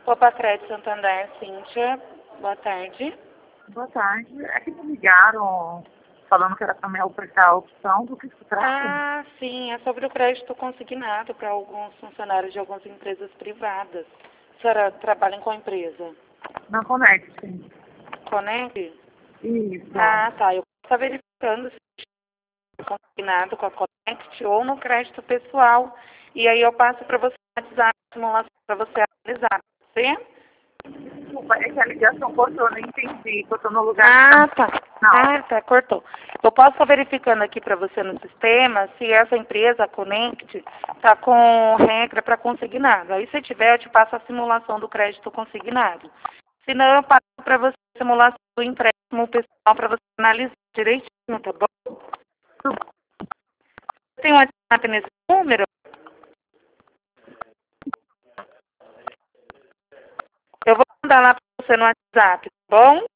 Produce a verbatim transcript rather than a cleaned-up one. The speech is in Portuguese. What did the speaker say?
Opa, Crédito Santander, Cíntia. Boa tarde. Boa tarde. É que me ligaram falando que era para me apertar a opção do que se trata. Ah, sim, é sobre o crédito consignado para alguns funcionários de algumas empresas privadas. A senhora trabalha em qual empresa? Na Conect, sim. Conec? Isso. Ah, tá. Eu estou verificando se é consignado com a Conect ou no crédito pessoal. E aí eu passo para você analisar a simulação para você analisar. Você? Desculpa, é que a ligação cortou, eu nem entendi. Cortou no lugar Ah, que tá. Não. Ah, tá, cortou. Eu posso estar verificando aqui para você no sistema se essa empresa, a Connect, está com regra para consignado. Aí, se tiver, eu te passo a simulação do crédito consignado. Se não, eu passo para você a simulação do empréstimo pessoal para você analisar direitinho, tá bom? Tem um WhatsApp nesse número? Eu vou mandar lá para você no WhatsApp, tá bom?